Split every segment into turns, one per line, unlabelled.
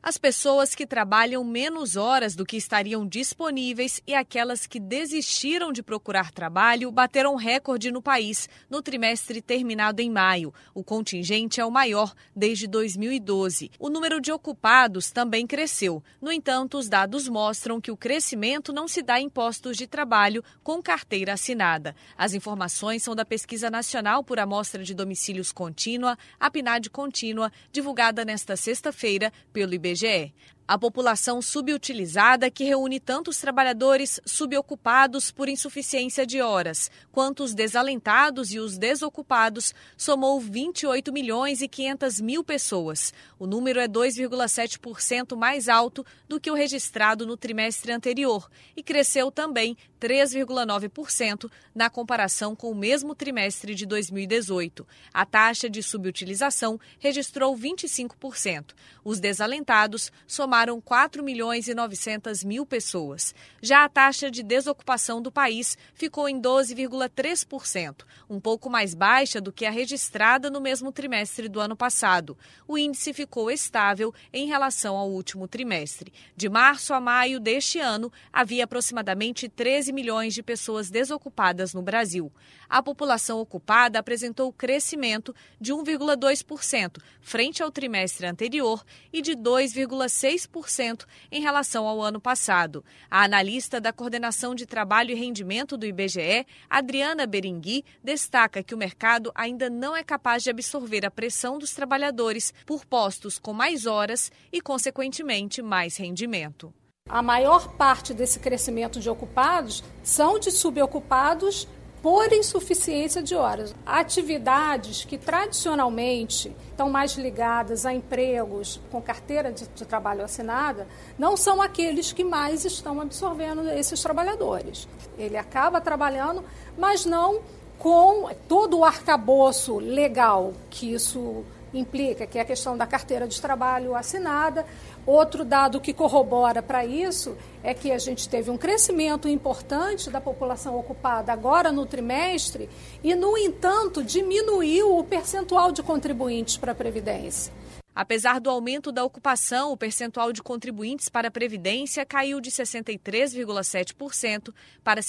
As pessoas que trabalham menos horas do que estariam disponíveis e aquelas que desistiram de procurar trabalho bateram recorde no país no trimestre terminado em maio. O contingente é o maior desde 2012. O número de ocupados também cresceu. No entanto, os dados mostram que o crescimento não se dá em postos de trabalho com carteira assinada. As informações são da Pesquisa Nacional por Amostra de Domicílios Contínua, a PNAD Contínua, divulgada nesta sexta-feira pelo IBGE. A população subutilizada, que reúne tanto os trabalhadores subocupados por insuficiência de horas, quanto os desalentados e os desocupados, somou 28 milhões e 500 mil pessoas. O número é 2,7% mais alto do que o registrado no trimestre anterior e cresceu também 3,9% na comparação com o mesmo trimestre de 2018. A taxa de subutilização registrou 25%. Os desalentados somaram 4 milhões e 900 mil pessoas. Já a taxa de desocupação do país ficou em 12,3%, um pouco mais baixa do que a registrada no mesmo trimestre do ano passado. O índice ficou estável em relação ao último trimestre. De março a maio deste ano, havia aproximadamente 13 milhões de pessoas desocupadas no Brasil. A população ocupada apresentou crescimento de 1,2% frente ao trimestre anterior e de 2,6% em relação ao ano passado. A analista da Coordenação de Trabalho e Rendimento do IBGE, Adriana Berengui, destaca que o mercado ainda não é capaz de absorver a pressão dos trabalhadores por postos com mais horas e, consequentemente, mais rendimento.
A maior parte desse crescimento de ocupados são de subocupados por insuficiência de horas. Atividades que tradicionalmente estão mais ligadas a empregos com carteira de trabalho assinada não são aqueles que mais estão absorvendo esses trabalhadores. Ele acaba trabalhando, mas não com todo o arcabouço legal que isso implica, que é a questão da carteira de trabalho assinada. Outro dado que corrobora para isso é que a gente teve um crescimento importante da população ocupada agora no trimestre e, no entanto, diminuiu o percentual de contribuintes para a Previdência.
Apesar do aumento da ocupação, o percentual de contribuintes para a Previdência caiu de 63,7% para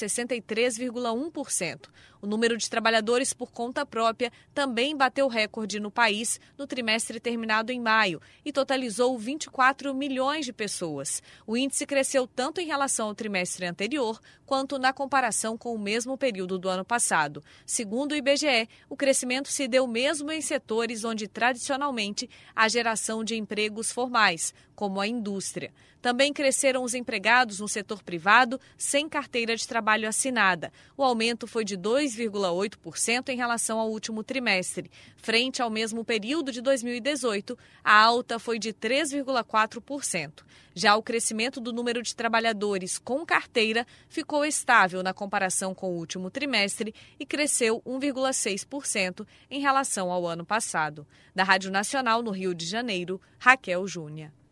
63,1%. O número de trabalhadores por conta própria também bateu recorde no país no trimestre terminado em maio e totalizou 24 milhões de pessoas. O índice cresceu tanto em relação ao trimestre anterior quanto na comparação com o mesmo período do ano passado. Segundo o IBGE, o crescimento se deu mesmo em setores onde tradicionalmente há geração de empregos formais, como a indústria. Também cresceram os empregados no setor privado sem carteira de trabalho assinada. O aumento foi de 2,8% em relação ao último trimestre. Frente ao mesmo período de 2018, a alta foi de 3,4%. Já o crescimento do número de trabalhadores com carteira ficou estável na comparação com o último trimestre e cresceu 1,6% em relação ao ano passado. Da Rádio Nacional no Rio de Janeiro, Raquel Júnior.